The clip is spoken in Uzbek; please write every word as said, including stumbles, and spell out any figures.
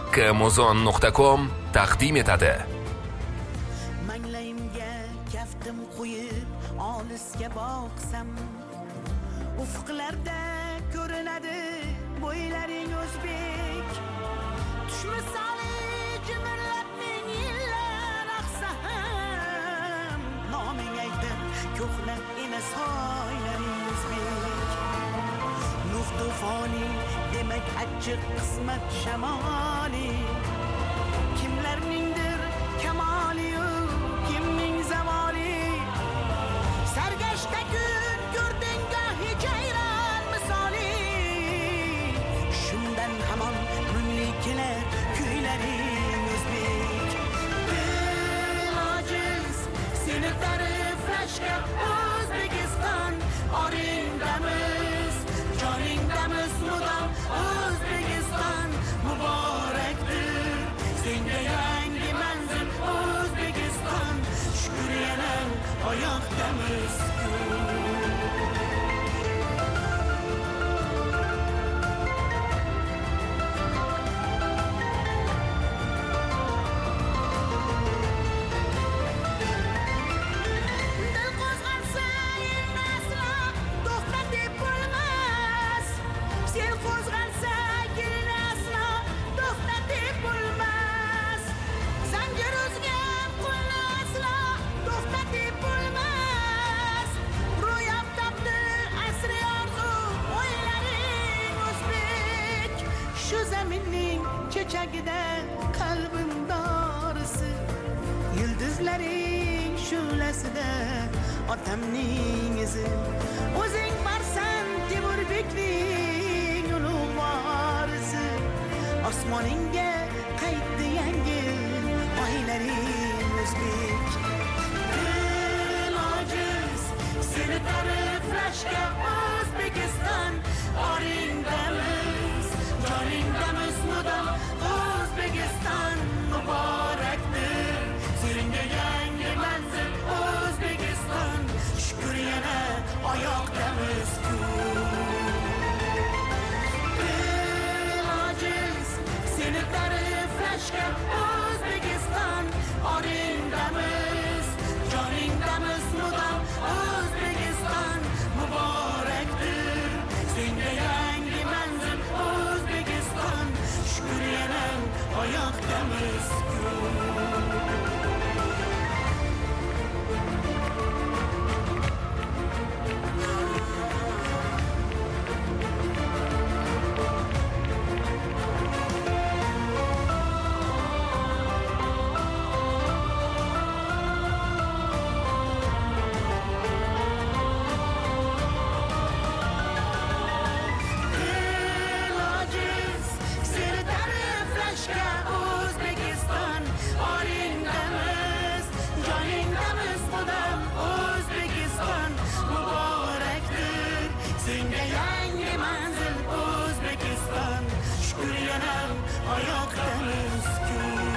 Kamuzon nuqta com taqdim etadi. Manglayimga kaftim qo'yib olisga boqsam, ufqlarda ko'rinadi bo'ylaring o'zbek. Tushmisali jimirlab ming yillar aqsa ham, noming aytib ko'hna emas soylaring o'zbek. Nuh tufoni demak achchiq qismat shamoli, kimlarningdir kamoli-yu kimning zavoli. Sargashta kun ko'rding gohi jayron misoli, shundan hamon mungli kelar kuylaring o'zbek. Ilojiz seni ta'riflashga O'zbekiston oringdamiz, joningdamiz mudom O'zbekiston muborakdir. Senga yangi manzil O'zbekiston, shukr yana oyoqdamiz. Chechagida qalbim dorisi, yulduzlaring shulasida otamning izi. O'zing barsan Temurbekning ulug' vorisi, osmoningga qaytdi yangi oylaring o'zbek. Ilojiz seni ta'riflashga O'zbekiston oringdamiz, joningdamiz mudom O'zbekiston muborakdir. Senga yangi manzil O'zbekiston, shukr yana oyoqdamiz. Ilojiz seni ta'riflashga O'zbekiston oringdamiz, joningdamiz mudom O'zbekiston muborakdir. Senga yangi manzil O'zbekiston, shukr yana oyoqdamiz. Senga yangi manzil O'zbekiston, shukr yana oyoqdamiz.